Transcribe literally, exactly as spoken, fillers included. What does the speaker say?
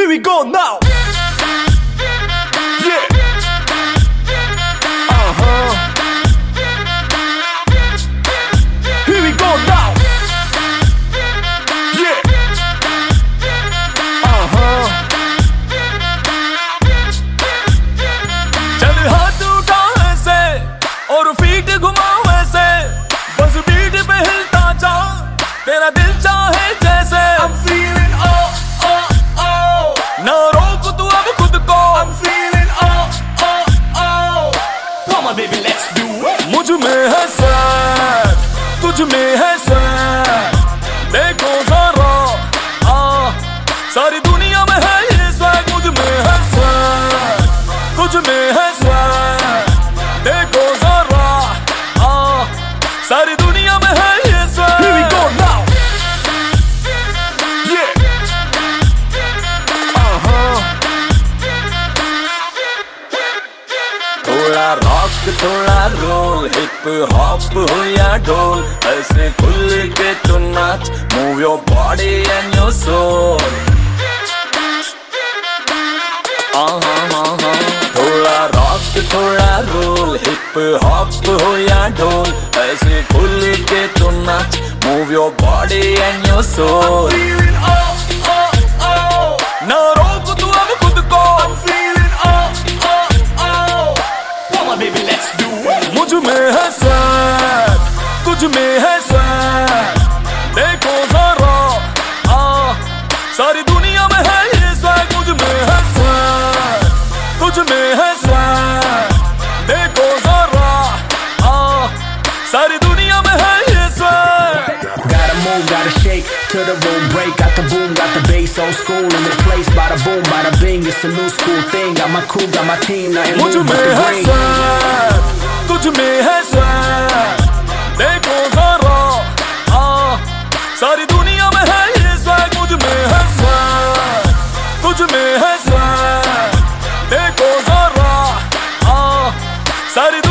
Here we go now. Yeah. Uh-huh. Here we go now. Yeah. Uh-huh. चल हाथ उठा ऐसे और फीट घुमाओ ऐसे, बस बीट पे हिलता जा, तेरा दिल चाहे जैसे। I'm feeling oh oh oh, ना रोक तू अब खुद को। I'm feeling oh oh oh, come on baby let's do it। मुझ में है स्वैग, तुझ में है स्वैग, देखो जरा आ, सारी दुनिया में है ये स्वैग। मुझ में है स्वैग, तुझ में है स्वैग, देखो जरा आ, सारी दुनिया में है ये swag. Here we go now. थोड़ा रॉक थोड़ा रोल, हिप हॉप हो या ढोल, ऐसे खुल के तो नाच, move your body and your soul. थोड़ा रॉक थोड़ा रोल, हिप हॉप हो या ढोल, ऐसे खुल के तो नाच, move your body and your soul. ना रोक तू अब खुद को। Baby, let's do it। मुझ में है स्वैग, तुझ में है स्वैग, देखो जरा आ, सारी दुनिया में है ये स्वैग। मुझ में है स्वैग, तुझ में है स्वैग, देखो जरा आ, सारी दुनिया में है ये swag. Gotta move, gotta shake till the room break. Got the boom, got the bass, old school in the place. Bada boom, bada bing, it's a new school thing. Got my crew, got my team, nothing मुझ new but में the है green। Swag, तुझ में है swag, देखो जरा आ, सारी दुनिया में है ये स्वैग। मुझ में है स्वैग, तुझ में है स्वैग, देखो जरा आ, सारी